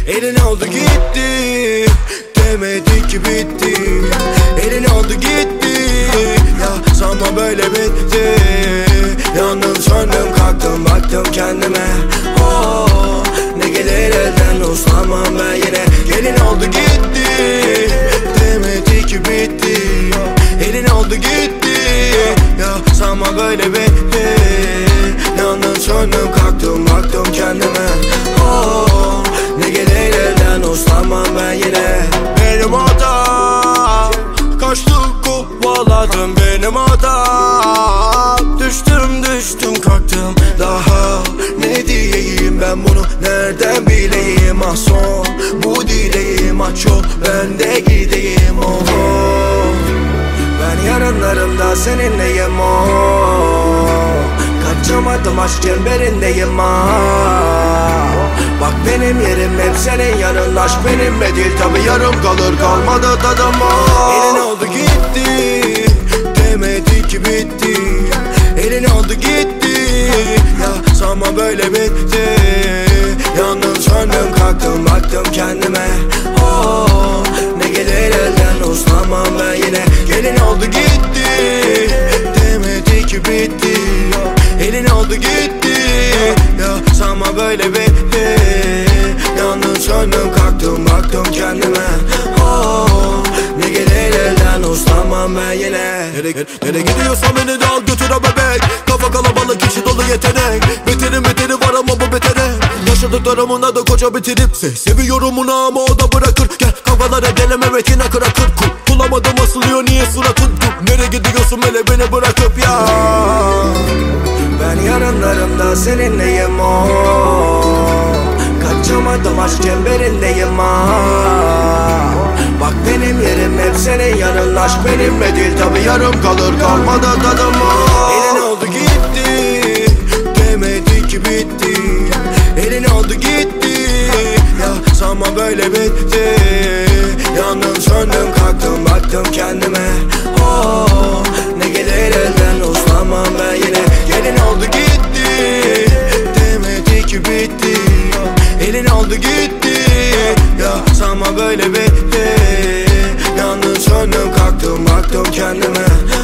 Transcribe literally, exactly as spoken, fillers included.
Elin oldu gitti, demedi ki bitti. Elin oldu gitti, ya sanma böyle bitti. Yandım söndüm kalktım baktım kendime. Oh, ne gelir elden uslanmam ben yine. Gelin oldu gitti, demedi ki bitti. Elin oldu gitti, ya sanma böyle bitti. Yandım söndüm kalktım baktım kendime. Oh, ne gelir elden uslanmam ben yine. Benim hatam, kaçtım kovaladım benim hatam. Düştüm düştüm kalktım daha ne diyeyim ben bunu nereden bileyim. Ah son bu dileğim aç yol ben de gideyim. Oh, oh. Ben yarınlarımda seninleyim oh. Kaçamadım aşk çemberindeyim ah. Bak benim yerim hep senin yanın. Aşk benimle değil tabi yarım kalır kalmadı tadım oh. Elin oldu gitti, demedi ki bitti. Elin oldu gitti, ya sanma böyle bitti. Yandım söndüm kalktım baktım kendime. Oh, ne gelir elden uslanmam ben yine. Gelin oldu gitti, demedi ki bitti. Elin oldu gitti, ya sanma böyle bitti. Yandım söndüm kalktım baktım kendime. Oh, ne gelir elden uslanmam ben yine. Nereye, nereye gidiyorsan beni de al götür ha bebek. Kafa kalabalık içi dolu yetenek. Beterin beteri var ama bu betere. Yaşadıklarımın adı koca bitirip se seviyorum onu ama o da bırakır. Gel kavgalar edelim evet yine kırakır. Kul bulamadım asılıyor niye suratın. Dur, nereye gidiyorsun hele beni bırakıp ya. Ben yarınlarımda seninleyim oh. Kaçamadım aşk çemberindeyim ah. Bak benim yerim hep senin yanın. Aşk benimle değil tabi yarım kalır kalmadı tadım oh. Elin oldu gitti, demedi ki bitti. Elin oldu gitti, ya sanma böyle bitti. Yandım söndüm kalktım baktım kendime. Oh, ne gelir elden uslanmam ben yine. Gelin oldu gitti, demedi ki bitti. Elin oldu gitti, ya sanma böyle bitti. Yandım söndüm kalktım baktım kendime.